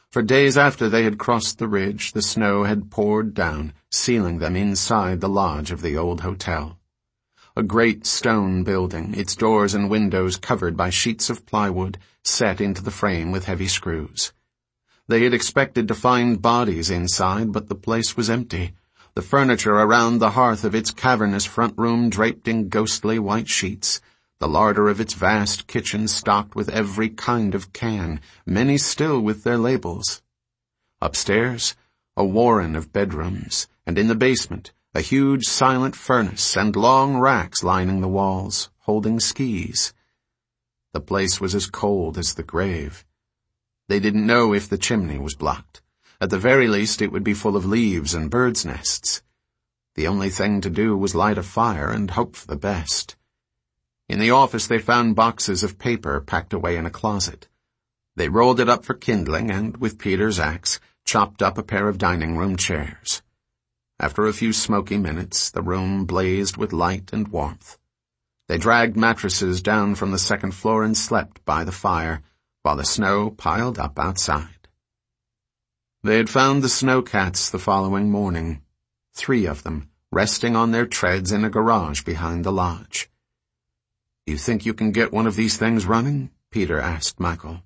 For days after they had crossed the ridge, the snow had poured down, sealing them inside the lodge of the old hotel. A great stone building, its doors and windows covered by sheets of plywood set into the frame with heavy screws. They had expected to find bodies inside, but the place was empty, the furniture around the hearth of its cavernous front room draped in ghostly white sheets, the larder of its vast kitchen stocked with every kind of can, many still with their labels. Upstairs, a warren of bedrooms, and in the basement, a huge silent furnace and long racks lining the walls, holding skis. The place was as cold as the grave. They didn't know if the chimney was blocked. At the very least, it would be full of leaves and birds' nests. The only thing to do was light a fire and hope for the best. In the office they found boxes of paper packed away in a closet. They rolled it up for kindling and, with Peter's axe, chopped up a pair of dining-room chairs. After a few smoky minutes, the room blazed with light and warmth. They dragged mattresses down from the second floor and slept by the fire, while the snow piled up outside. They had found the snowcats the following morning, three of them, resting on their treads in a garage behind the lodge. "You think you can get one of these things running?" Peter asked Michael.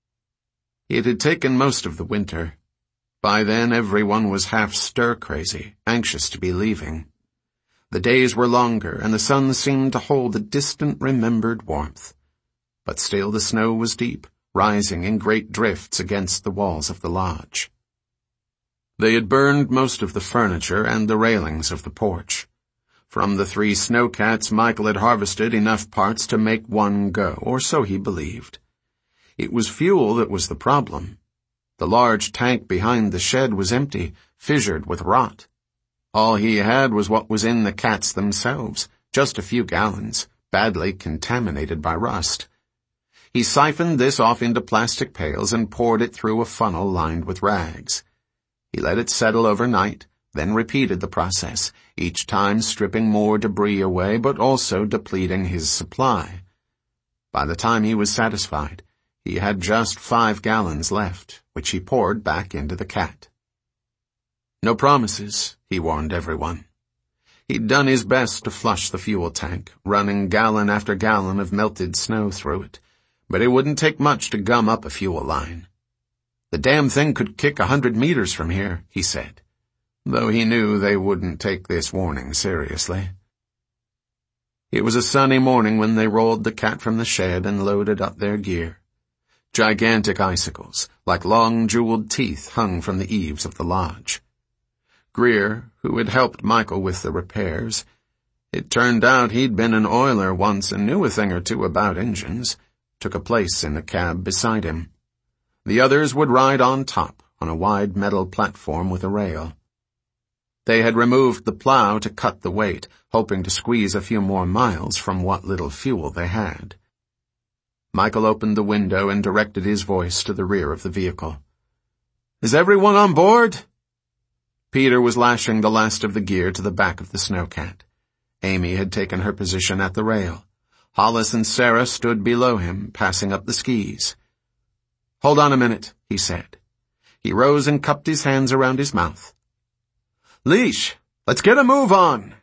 It had taken most of the winter. By then everyone was half stir-crazy, anxious to be leaving. The days were longer, and the sun seemed to hold a distant remembered warmth. But still the snow was deep, rising in great drifts against the walls of the lodge. They had burned most of the furniture and the railings of the porch. From the three snowcats, Michael had harvested enough parts to make one go, or so he believed. It was fuel that was the problem. The large tank behind the shed was empty, fissured with rot. All he had was what was in the cats themselves, just a few gallons, badly contaminated by rust. He siphoned this off into plastic pails and poured it through a funnel lined with rags. He let it settle overnight, then repeated the process, each time stripping more debris away, but also depleting his supply. By the time he was satisfied, he had just five gallons left, which he poured back into the cat. No promises, he warned everyone. He'd done his best to flush the fuel tank, running gallon after gallon of melted snow through it, but it wouldn't take much to gum up a fuel line. The damn thing could kick a hundred meters from here, he said, though he knew they wouldn't take this warning seriously. It was a sunny morning when they rolled the cat from the shed and loaded up their gear. Gigantic icicles, like long jeweled teeth, hung from the eaves of the lodge. Greer, who had helped Michael with the repairs, it turned out he'd been an oiler once and knew a thing or two about engines, took a place in the cab beside him. The others would ride on top, on a wide metal platform with a rail. They had removed the plow to cut the weight, hoping to squeeze a few more miles from what little fuel they had. Michael opened the window and directed his voice to the rear of the vehicle. "Is everyone on board?" Peter was lashing the last of the gear to the back of the snowcat. Amy had taken her position at the rail. Hollis and Sarah stood below him, passing up the skis. "Hold on a minute," he said. He rose and cupped his hands around his mouth. "Leash, let's get a move on."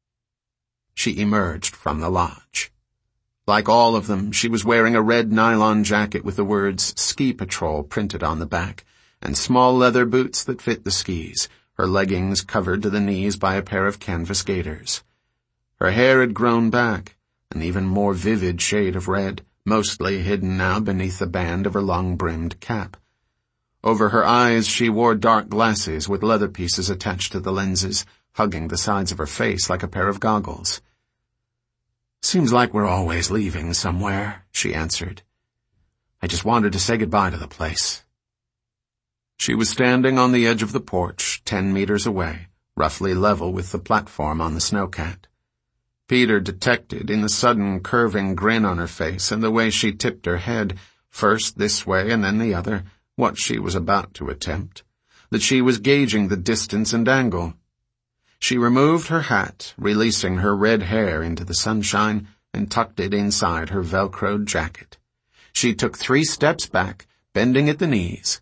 She emerged from the lodge. Like all of them, she was wearing a red nylon jacket with the words Ski Patrol printed on the back, and small leather boots that fit the skis, her leggings covered to the knees by a pair of canvas gaiters. Her hair had grown back, an even more vivid shade of red, mostly hidden now beneath the band of her long-brimmed cap. Over her eyes she wore dark glasses with leather pieces attached to the lenses, hugging the sides of her face like a pair of goggles. "Seems like we're always leaving somewhere," she answered. "I just wanted to say goodbye to the place." She was standing on the edge of the porch, ten meters away, roughly level with the platform on the snowcat. Peter detected in the sudden curving grin on her face and the way she tipped her head, first this way and then the other, what she was about to attempt, that she was gauging the distance and angle. She removed her hat, releasing her red hair into the sunshine, and tucked it inside her velcroed jacket. She took three steps back, bending at the knees.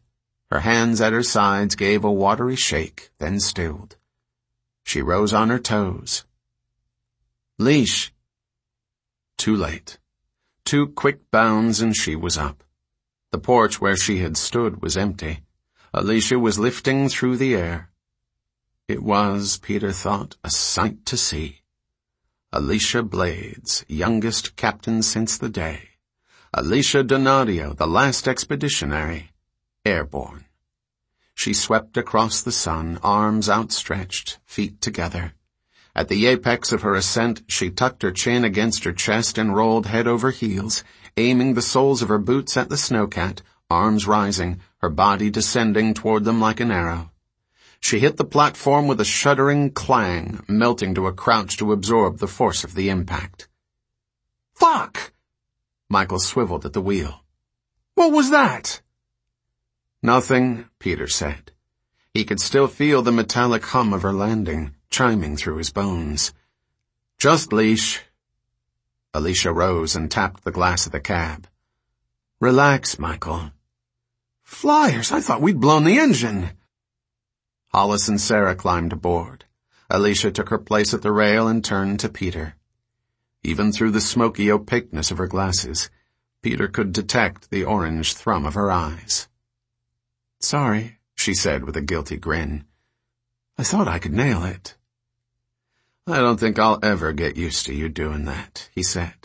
Her hands at her sides gave a watery shake, then stilled. She rose on her toes. "Leash!" Too late. Two quick bounds and she was up. The porch where she had stood was empty. Alicia was lifting through the air. It was, Peter thought, a sight to see. Alicia Blades, youngest captain since the day. Alicia Donadio, the last expeditionary, airborne. She swept across the sun, arms outstretched, feet together. At the apex of her ascent, she tucked her chin against her chest and rolled head over heels, aiming the soles of her boots at the snowcat, arms rising, her body descending toward them like an arrow. She hit the platform with a shuddering clang, melting to a crouch to absorb the force of the impact. "Fuck!" Michael swiveled at the wheel. "What was that?" "Nothing," Peter said. He could still feel the metallic hum of her landing, chiming through his bones. "Just leash." Alicia rose and tapped the glass of the cab. "Relax, Michael." "Flyers, I thought we'd blown the engine." Hollis and Sarah climbed aboard. Alicia took her place at the rail and turned to Peter. Even through the smoky opaqueness of her glasses, Peter could detect the orange thrum of her eyes. "Sorry," she said with a guilty grin. "I thought I could nail it." "I don't think I'll ever get used to you doing that," he said.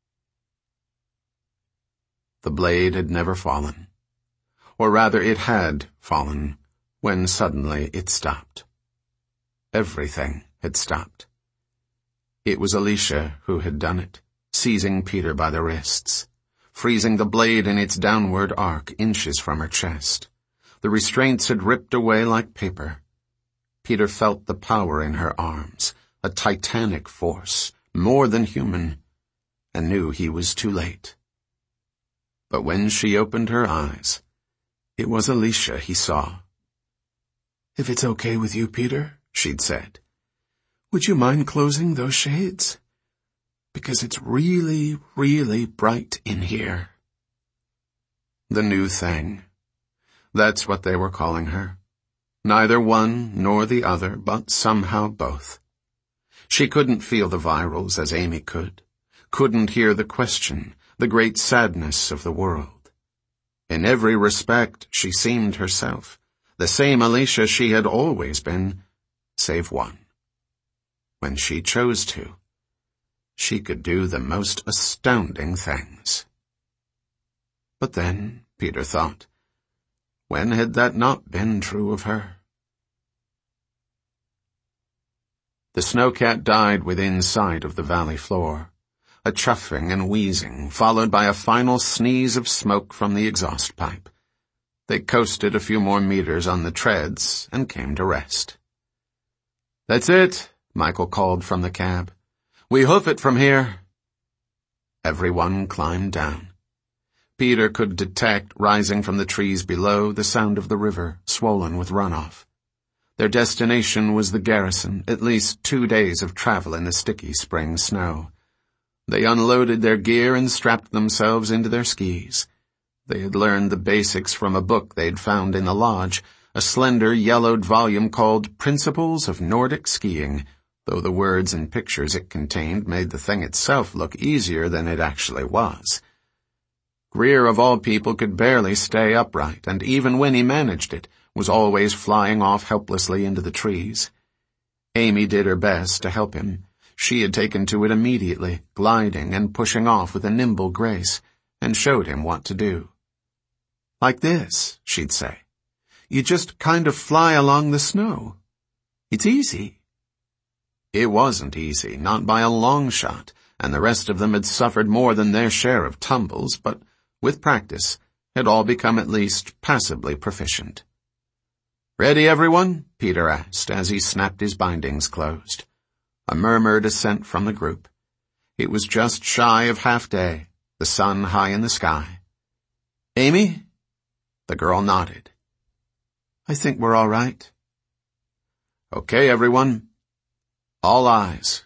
The blade had never fallen. Or rather, it had fallen, when suddenly it stopped. Everything had stopped. It was Alicia who had done it, seizing Peter by the wrists, freezing the blade in its downward arc inches from her chest. The restraints had ripped away like paper. Peter felt the power in her arms, a titanic force, more than human, and knew he was too late. But when she opened her eyes, it was Alicia he saw. "If it's okay with you, Peter," she'd said, "would you mind closing those shades? Because it's really, really bright in here." The new thing. That's what they were calling her. Neither one nor the other, but somehow both. She couldn't feel the virals as Amy could, couldn't hear the question, the great sadness of the world. In every respect, she seemed herself, the same Alicia she had always been, save one. When she chose to, she could do the most astounding things. But then, Peter thought, when had that not been true of her? The snowcat died within sight of the valley floor, a chuffing and wheezing, followed by a final sneeze of smoke from the exhaust pipe. They coasted a few more meters on the treads and came to rest. "That's it," Michael called from the cab. "We hoof it from here." Everyone climbed down. Peter could detect, rising from the trees below, the sound of the river, swollen with runoff. Their destination was the garrison, at least two days of travel in the sticky spring snow. They unloaded their gear and strapped themselves into their skis. They had learned the basics from a book they'd found in the lodge, a slender yellowed volume called Principles of Nordic Skiing, though the words and pictures it contained made the thing itself look easier than it actually was. Greer, of all people, could barely stay upright, and even when he managed it, was always flying off helplessly into the trees. Amy did her best to help him. She had taken to it immediately, gliding and pushing off with a nimble grace, and showed him what to do. "Like this," she'd say. "You just kind of fly along the snow. It's easy." It wasn't easy, not by a long shot, and the rest of them had suffered more than their share of tumbles, but with practice, had all become at least passably proficient. "Ready, everyone?" Peter asked as he snapped his bindings closed. A murmured assent from the group. It was just shy of half-day, the sun high in the sky. "Amy?" The girl nodded. "I think we're all right." "Okay, everyone. All eyes."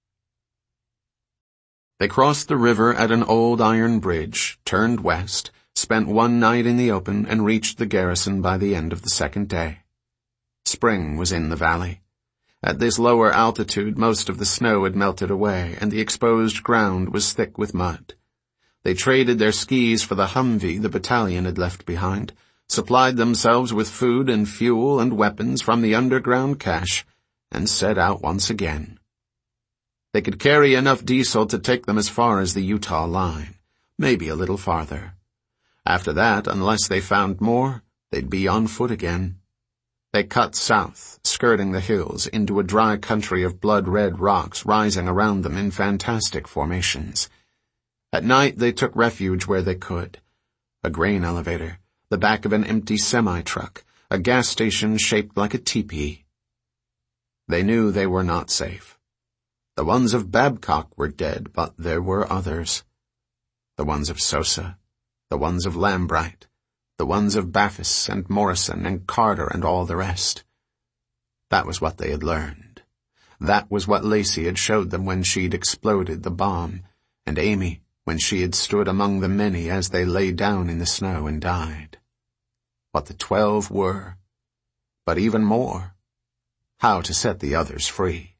They crossed the river at an old iron bridge, turned west, spent one night in the open, and reached the garrison by the end of the second day. Spring was in the valley. At this lower altitude, most of the snow had melted away, and the exposed ground was thick with mud. They traded their skis for the Humvee the battalion had left behind, supplied themselves with food and fuel and weapons from the underground cache, and set out once again. They could carry enough diesel to take them as far as the Utah line, maybe a little farther. After that, unless they found more, they'd be on foot again. They cut south, skirting the hills, into a dry country of blood-red rocks rising around them in fantastic formations. At night they took refuge where they could. A grain elevator, the back of an empty semi-truck, a gas station shaped like a teepee. They knew they were not safe. The ones of Babcock were dead, but there were others. The ones of Sosa, the ones of Lambright, the ones of Baffis and Morrison and Carter and all the rest. That was what they had learned. That was what Lacey had showed them when she'd exploded the bomb, and Amy when she had stood among the many as they lay down in the snow and died. What the twelve were, but even more, how to set the others free.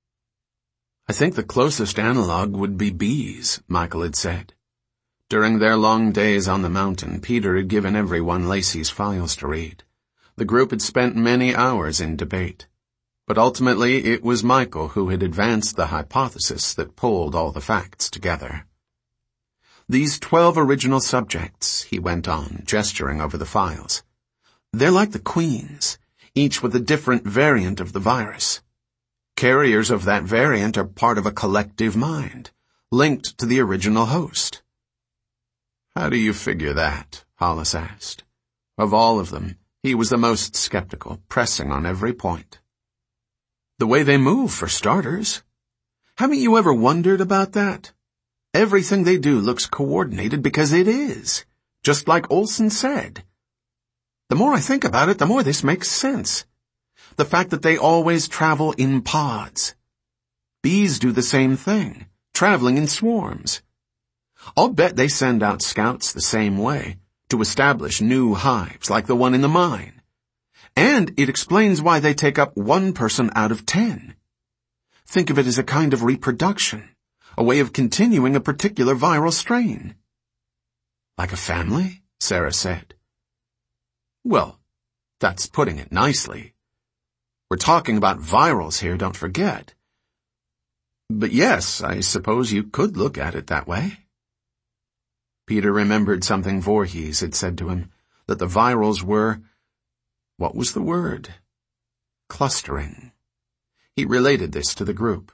I think the closest analog would be bees, Michael had said. During their long days on the mountain, Peter had given everyone Lacey's files to read. The group had spent many hours in debate. But ultimately it was Michael who had advanced the hypothesis that pulled all the facts together. These twelve original subjects, he went on, gesturing over the files. They're like the queens, each with a different variant of the virus. Carriers of that variant are part of a collective mind, linked to the original host. How do you figure that? Hollis asked. Of all of them, he was the most skeptical, pressing on every point. The way they move, for starters. Haven't you ever wondered about that? Everything they do looks coordinated because it is, just like Olson said. The more I think about it, the more this makes sense. The fact that they always travel in pods. Bees do the same thing, traveling in swarms. I'll bet they send out scouts the same way, to establish new hives like the one in the mine. And it explains why they take up one person out of ten. Think of it as a kind of reproduction, a way of continuing a particular viral strain. Like a family? Sarah said. Well, that's putting it nicely. We're talking about virals here, don't forget. But yes, I suppose you could look at it that way. Peter remembered something Voorhees had said to him, that the virals were, what was the word? Clustering. He related this to the group.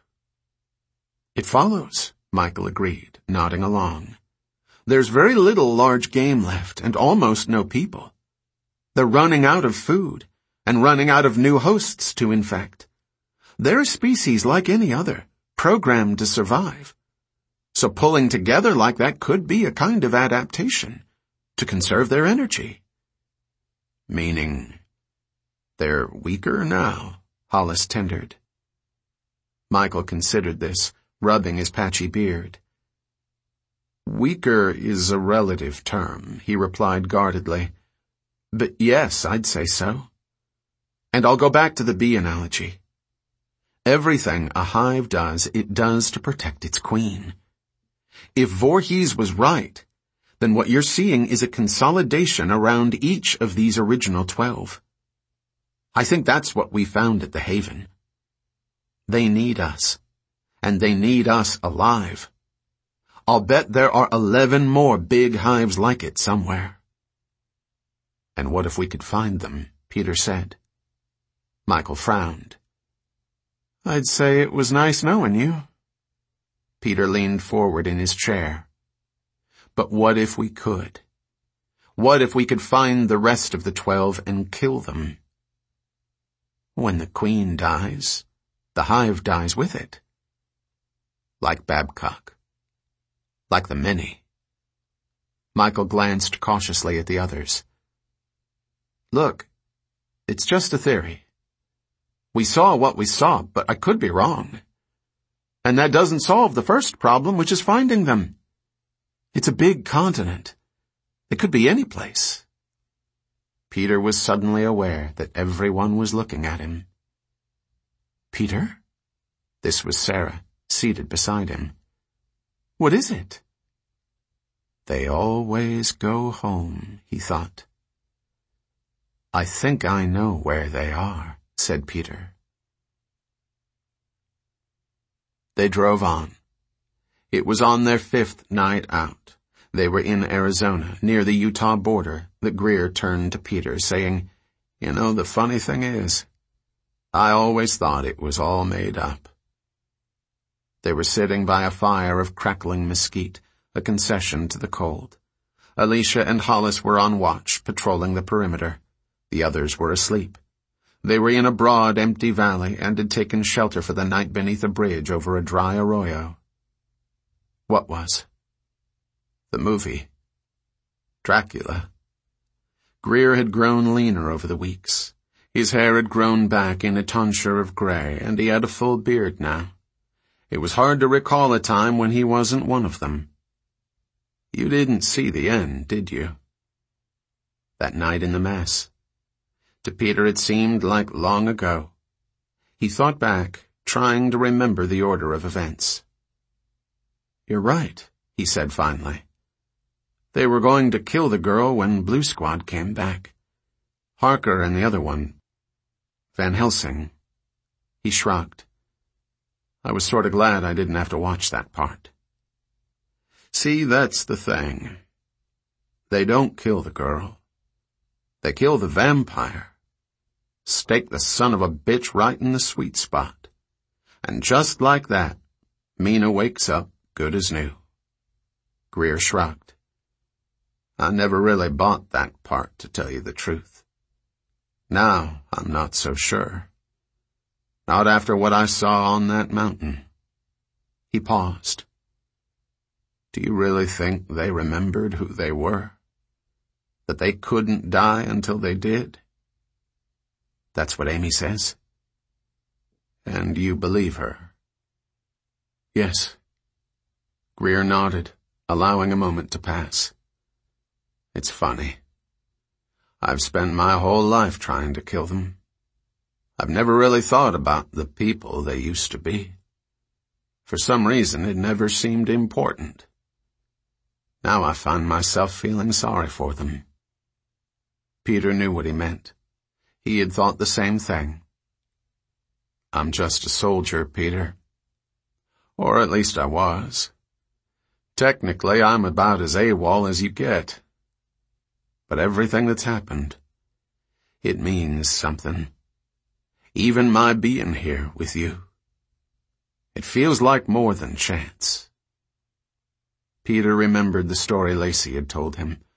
It follows, Michael agreed, nodding along. There's very little large game left, and almost no people. They're running out of food, and running out of new hosts to infect. They're a species like any other, programmed to survive. So pulling together like that could be a kind of adaptation, to conserve their energy. Meaning, they're weaker now, Hollis tendered. Michael considered this, rubbing his patchy beard. Weaker is a relative term, he replied guardedly. But yes, I'd say so. And I'll go back to the bee analogy. Everything a hive does, it does to protect its queen. If Voorhees was right, then what you're seeing is a consolidation around each of these original twelve. I think that's what we found at the Haven. They need us, and they need us alive. I'll bet there are eleven more big hives like it somewhere. And what if we could find them? Peter said. Michael frowned. I'd say it was nice knowing you. Peter leaned forward in his chair. But what if we could? What if we could find the rest of the twelve and kill them? When the queen dies, the hive dies with it. Like Babcock. Like the many. Michael glanced cautiously at the others. Look, it's just a theory. We saw what we saw, but I could be wrong. And that doesn't solve the first problem, which is finding them. It's a big continent. It could be any place. Peter was suddenly aware that everyone was looking at him. Peter? This was Sarah, seated beside him. What is it? They always go home, he thought. I think I know where they are, said Peter. They drove on. It was on their fifth night out. They were in Arizona, near the Utah border, that Greer turned to Peter, saying, You know, the funny thing is, I always thought it was all made up. They were sitting by a fire of crackling mesquite, a concession to the cold. Alicia and Hollis were on watch, patrolling the perimeter. The others were asleep. They were in a broad, empty valley and had taken shelter for the night beneath a bridge over a dry arroyo. What was? The movie. Dracula. Greer had grown leaner over the weeks. His hair had grown back in a tonsure of gray, and he had a full beard now. It was hard to recall a time when he wasn't one of them. You didn't see the end, did you? That night in the mess. To Peter it seemed like long ago. He thought back, trying to remember the order of events. You're right, he said finally. They were going to kill the girl when Blue Squad came back. Harker and the other one, Van Helsing. He shrugged. I was sort of glad I didn't have to watch that part. See, that's the thing. They don't kill the girl. They kill the vampire. Stake the son of a bitch right in the sweet spot. And just like that, Mina wakes up good as new. Greer shrugged. I never really bought that part, to tell you the truth. Now I'm not so sure. Not after what I saw on that mountain. He paused. Do you really think they remembered who they were? That they couldn't die until they did? That's what Amy says. And you believe her? Yes. Greer nodded, allowing a moment to pass. It's funny. I've spent my whole life trying to kill them. I've never really thought about the people they used to be. For some reason, it never seemed important. Now I find myself feeling sorry for them. Peter knew what he meant. He had thought the same thing. I'm just a soldier, Peter. Or at least I was. Technically, I'm about as AWOL as you get. But everything that's happened, it means something. Even my being here with you. It feels like more than chance. Peter remembered the story Lacey had told him,